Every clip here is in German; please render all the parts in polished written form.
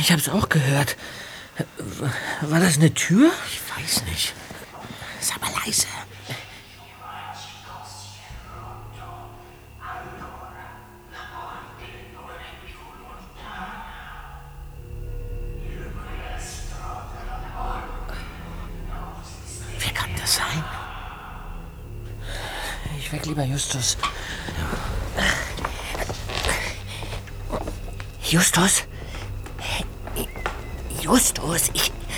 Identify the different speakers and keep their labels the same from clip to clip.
Speaker 1: ich hab's auch gehört. War das eine Tür?
Speaker 2: Ich weiß nicht. Sag mal leise. Wer kann das sein?
Speaker 1: Ich weck lieber Justus. Justus? Justus,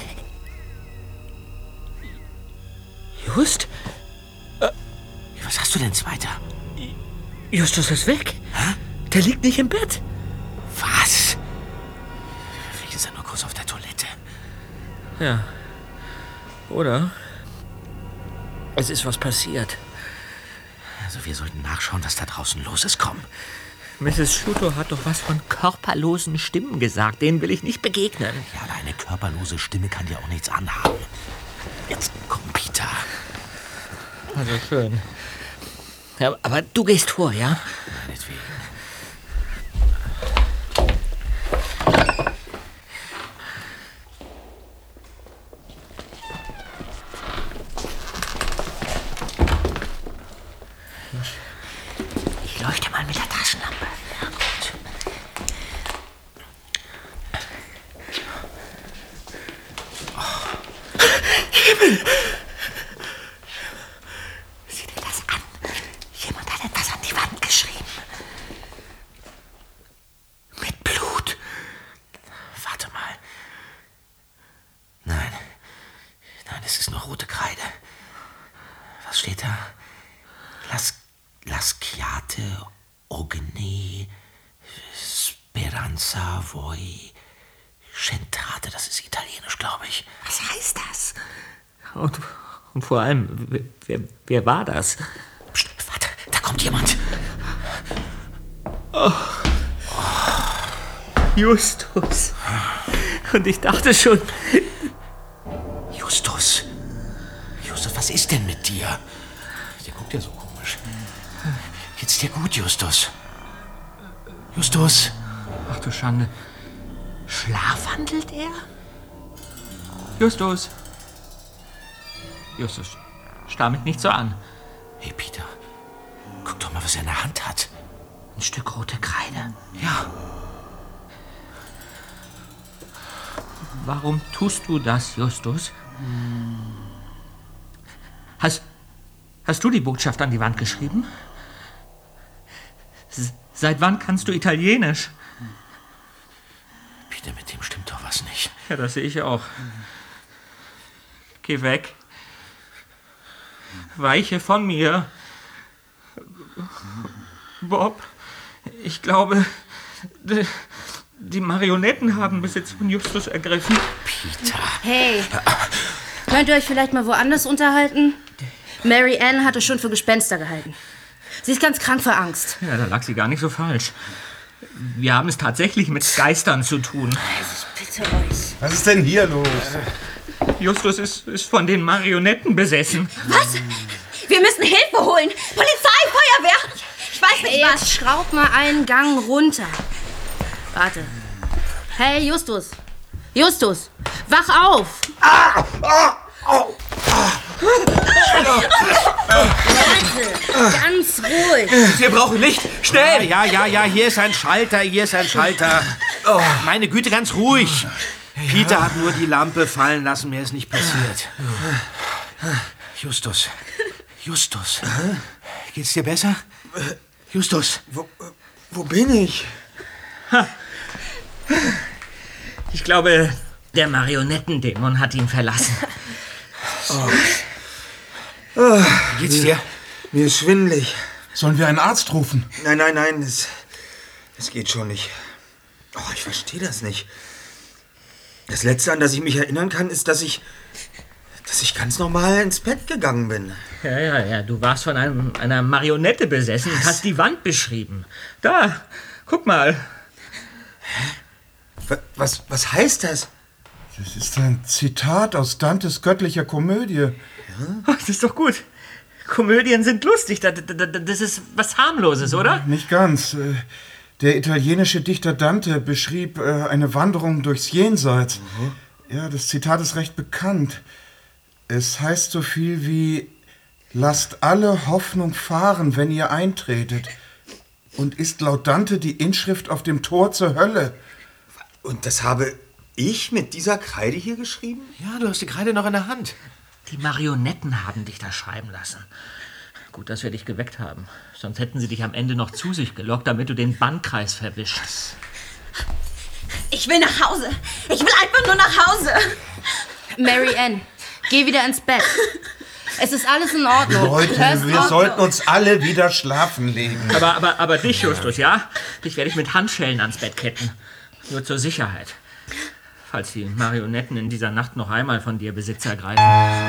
Speaker 1: Just?
Speaker 2: Was hast du denn, Zweiter?
Speaker 1: Justus ist weg.
Speaker 2: Hä?
Speaker 1: Der liegt nicht im Bett.
Speaker 2: Was? Vielleicht ist er nur kurz auf der Toilette.
Speaker 1: Ja. Oder? Es ist was passiert.
Speaker 2: Also wir sollten nachschauen, was da draußen los ist. Komm.
Speaker 1: Mrs. Shuto hat doch was von körperlosen Stimmen gesagt. Denen will ich nicht begegnen.
Speaker 2: Ja, aber eine körperlose Stimme kann dir auch nichts anhaben. Jetzt komm, Peter.
Speaker 1: Also schön. Ja, aber du gehst vor, ja?
Speaker 2: Meinetwegen.
Speaker 1: Ich leuchte mal mit der Taschenlampe.
Speaker 2: Ja, gut.
Speaker 1: Himmel!
Speaker 2: Sieh dir das an. Jemand hat etwas an die Wand geschrieben. Mit Blut. Warte mal. Nein. Nein, es ist nur rote Kreide. Was steht da? Lasciate ogni speranza voi centrate. Das ist italienisch, glaube ich. Was heißt das?
Speaker 1: Und vor allem, wer war das?
Speaker 2: Psst, warte, da kommt jemand.
Speaker 1: Justus. Und ich dachte schon...
Speaker 2: Justus. Justus, was ist denn mit dir? Der guckt ja so komisch. Geht's dir gut, Justus? Justus?
Speaker 1: Ach du Schande. Schlafwandelt er? Justus. Justus, starr mich nicht so an.
Speaker 2: Hey, Peter. Guck doch mal, was er in der Hand hat.
Speaker 1: Ein Stück rote Kreide.
Speaker 2: Ja.
Speaker 1: Warum tust du das, Justus? Hast du die Botschaft an die Wand geschrieben? Seit wann kannst du Italienisch?
Speaker 2: Peter, mit dem stimmt doch was nicht.
Speaker 1: Ja, das sehe ich auch. Geh weg. Weiche von mir. Bob, ich glaube, die Marionetten haben Besitz von Justus ergriffen.
Speaker 2: Peter.
Speaker 3: Hey, könnt ihr euch vielleicht mal woanders unterhalten? Mary Ann hatte schon für Gespenster gehalten. Sie ist ganz krank vor Angst.
Speaker 1: Ja, da lag sie gar nicht so falsch. Wir haben es tatsächlich mit Geistern zu tun.
Speaker 3: Ich bitte euch.
Speaker 4: Was ist denn hier los?
Speaker 1: Justus ist von den Marionetten besessen.
Speaker 3: Was? Wir müssen Hilfe holen. Polizei, Feuerwehr. Ich weiß nicht was. Jetzt schraub mal einen Gang runter. Warte. Hey, Justus. Justus, wach auf. Leute, ganz ruhig.
Speaker 2: Wir brauchen Licht. Schnell. Ja, hier ist ein Schalter, Oh, meine Güte, ganz ruhig. Peter hat nur die Lampe fallen lassen, mir ist nicht passiert. Justus. Geht's dir besser? Justus.
Speaker 4: Wo bin ich?
Speaker 1: Ich glaube, der Marionettendämon hat ihn verlassen.
Speaker 2: Wie geht's dir?
Speaker 4: Mir ist schwindelig.
Speaker 5: Sollen wir einen Arzt rufen?
Speaker 4: Nein, es geht schon nicht. Oh, ich verstehe das nicht. Das Letzte, an das ich mich erinnern kann, ist, dass ich ganz normal ins Bett gegangen bin.
Speaker 1: Ja, du warst von einer Marionette besessen und hast die Wand beschrieben. Da, guck mal.
Speaker 4: Was heißt das?
Speaker 5: Das ist ein Zitat aus Dantes göttlicher Komödie.
Speaker 1: Ach, das ist doch gut. Komödien sind lustig. Das ist was Harmloses, oder?
Speaker 5: Nicht ganz. Der italienische Dichter Dante beschrieb eine Wanderung durchs Jenseits. Ja, das Zitat ist recht bekannt. Es heißt so viel wie: Lasst alle Hoffnung fahren, wenn ihr eintretet. Und ist laut Dante die Inschrift auf dem Tor zur Hölle.
Speaker 4: Und das habe ich mit dieser Kreide hier geschrieben?
Speaker 2: Ja, du hast die Kreide noch in der Hand.
Speaker 1: Die Marionetten haben dich da schreiben lassen. Gut, dass wir dich geweckt haben. Sonst hätten sie dich am Ende noch zu sich gelockt, damit du den Bannkreis verwischst.
Speaker 3: Ich will nach Hause. Ich will einfach nur nach Hause.
Speaker 6: Mary Ann, geh wieder ins Bett. Es ist alles in Ordnung.
Speaker 5: Leute, wir sollten uns alle wieder schlafen legen.
Speaker 1: Aber dich, Justus, ja? Dich werde ich mit Handschellen ans Bett ketten. Nur zur Sicherheit. Falls die Marionetten in dieser Nacht noch einmal von dir Besitz ergreifen.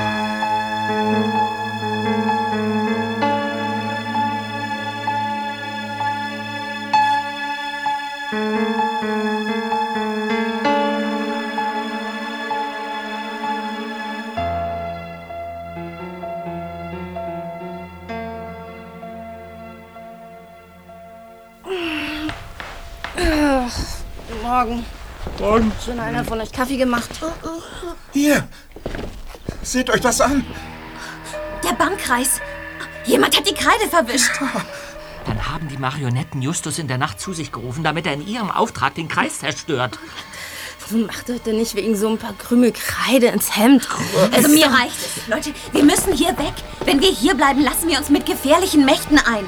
Speaker 6: Morgen. Schon einer von euch Kaffee gemacht?
Speaker 5: Hier, seht euch das an.
Speaker 3: Der Bankkreis. Jemand hat die Kreide verwischt.
Speaker 1: Dann haben die Marionetten Justus in der Nacht zu sich gerufen, damit er in ihrem Auftrag den Kreis zerstört.
Speaker 6: Warum macht euch denn nicht wegen so ein paar Krümel Kreide ins Hemd?
Speaker 3: Also mir reicht es. Leute, wir müssen hier weg. Wenn wir hier bleiben, lassen wir uns mit gefährlichen Mächten ein.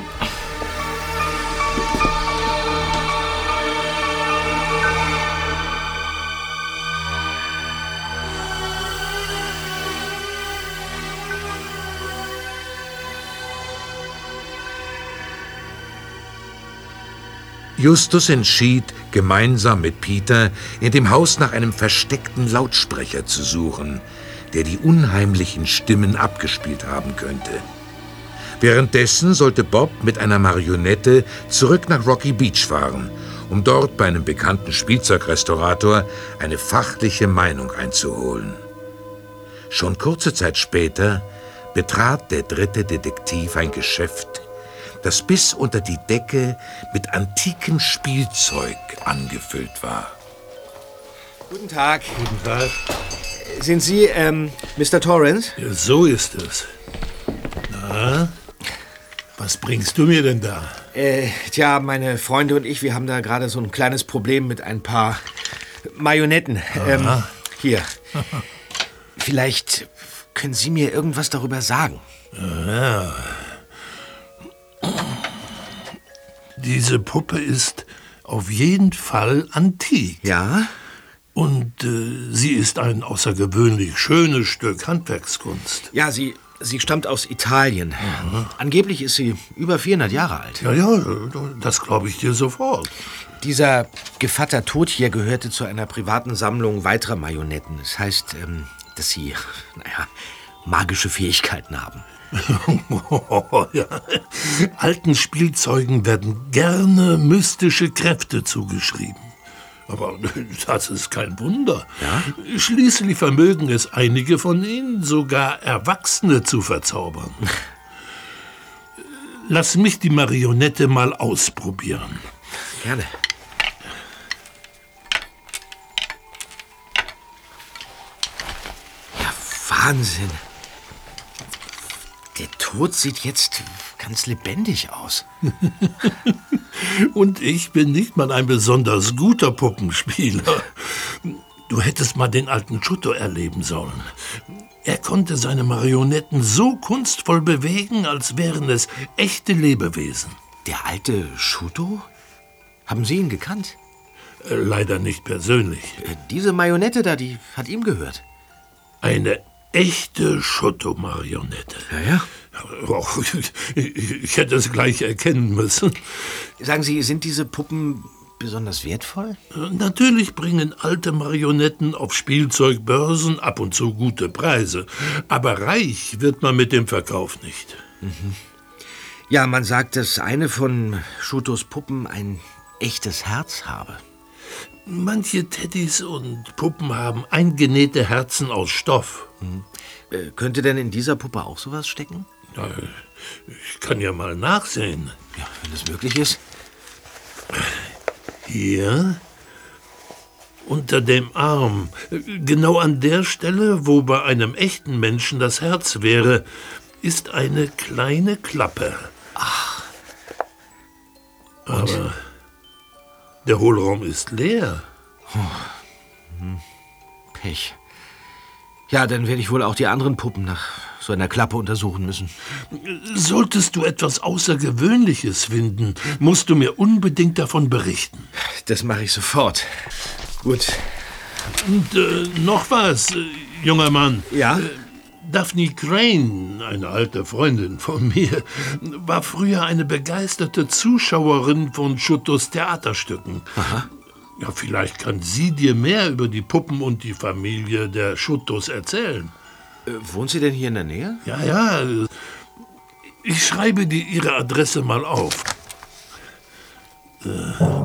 Speaker 7: Justus entschied, gemeinsam mit Peter in dem Haus nach einem versteckten Lautsprecher zu suchen, der die unheimlichen Stimmen abgespielt haben könnte. Währenddessen sollte Bob mit einer Marionette zurück nach Rocky Beach fahren, um dort bei einem bekannten Spielzeugrestaurator eine fachliche Meinung einzuholen. Schon kurze Zeit später betrat der dritte Detektiv ein Geschäft, das bis unter die Decke mit antikem Spielzeug angefüllt war.
Speaker 2: Guten Tag.
Speaker 8: Guten Tag.
Speaker 2: Sind Sie, Mr. Torrance?
Speaker 8: Ja, so ist es. Na, was bringst du mir denn da?
Speaker 2: Tja, meine Freunde und ich, wir haben da gerade so ein kleines Problem mit ein paar Marionetten. Hier. Vielleicht können Sie mir irgendwas darüber sagen.
Speaker 8: Ja. Diese Puppe ist auf jeden Fall antik.
Speaker 2: Ja?
Speaker 8: Und sie ist ein außergewöhnlich schönes Stück Handwerkskunst.
Speaker 2: Ja, sie stammt aus Italien. Angeblich ist sie über 400 Jahre alt.
Speaker 8: Ja, das glaube ich dir sofort.
Speaker 2: Dieser Gevatter Tod hier gehörte zu einer privaten Sammlung weiterer Marionetten. Das heißt, dass sie, magische Fähigkeiten haben.
Speaker 8: Ja. Alten Spielzeugen werden gerne mystische Kräfte zugeschrieben. Aber das ist kein Wunder. Ja? Schließlich vermögen es einige von ihnen, sogar Erwachsene zu verzaubern. Lass mich die Marionette mal ausprobieren.
Speaker 2: Gerne. Ja, Wahnsinn. Der Tod sieht jetzt ganz lebendig aus.
Speaker 8: Und ich bin nicht mal ein besonders guter Puppenspieler. Du hättest mal den alten Chutto erleben sollen. Er konnte seine Marionetten so kunstvoll bewegen, als wären es echte Lebewesen.
Speaker 2: Der alte Chutto? Haben Sie ihn gekannt?
Speaker 8: Leider nicht persönlich.
Speaker 2: Diese Marionette da, die hat ihm gehört.
Speaker 8: Eine echte Chutto-Marionette.
Speaker 2: Ja.
Speaker 8: Ich hätte es gleich erkennen müssen.
Speaker 2: Sagen Sie, sind diese Puppen besonders wertvoll?
Speaker 8: Natürlich bringen alte Marionetten auf Spielzeugbörsen ab und zu gute Preise. Aber reich wird man mit dem Verkauf nicht.
Speaker 2: Mhm. Ja, man sagt, dass eine von Chuttos Puppen ein echtes Herz habe.
Speaker 8: Manche Teddys und Puppen haben eingenähte Herzen aus Stoff.
Speaker 2: Könnte denn in dieser Puppe auch sowas stecken?
Speaker 8: Ja, ich kann ja mal nachsehen.
Speaker 2: Ja, wenn das möglich ist.
Speaker 8: Hier, unter dem Arm, genau an der Stelle, wo bei einem echten Menschen das Herz wäre, ist eine kleine Klappe.
Speaker 2: Ach.
Speaker 8: Aber der Hohlraum ist leer.
Speaker 2: Pech. Ja, dann werde ich wohl auch die anderen Puppen nach so einer Klappe untersuchen müssen.
Speaker 8: Solltest du etwas Außergewöhnliches finden, musst du mir unbedingt davon berichten.
Speaker 2: Das mache ich sofort. Gut.
Speaker 8: Und noch was, junger Mann.
Speaker 2: Ja?
Speaker 8: Daphne Crane, eine alte Freundin von mir, war früher eine begeisterte Zuschauerin von Schuttos Theaterstücken.
Speaker 2: Aha.
Speaker 8: Ja, vielleicht kann sie dir mehr über die Puppen und die Familie der Schuttos erzählen.
Speaker 2: Wohnt sie denn hier in der Nähe?
Speaker 8: Ja. Ich schreibe dir ihre Adresse mal auf.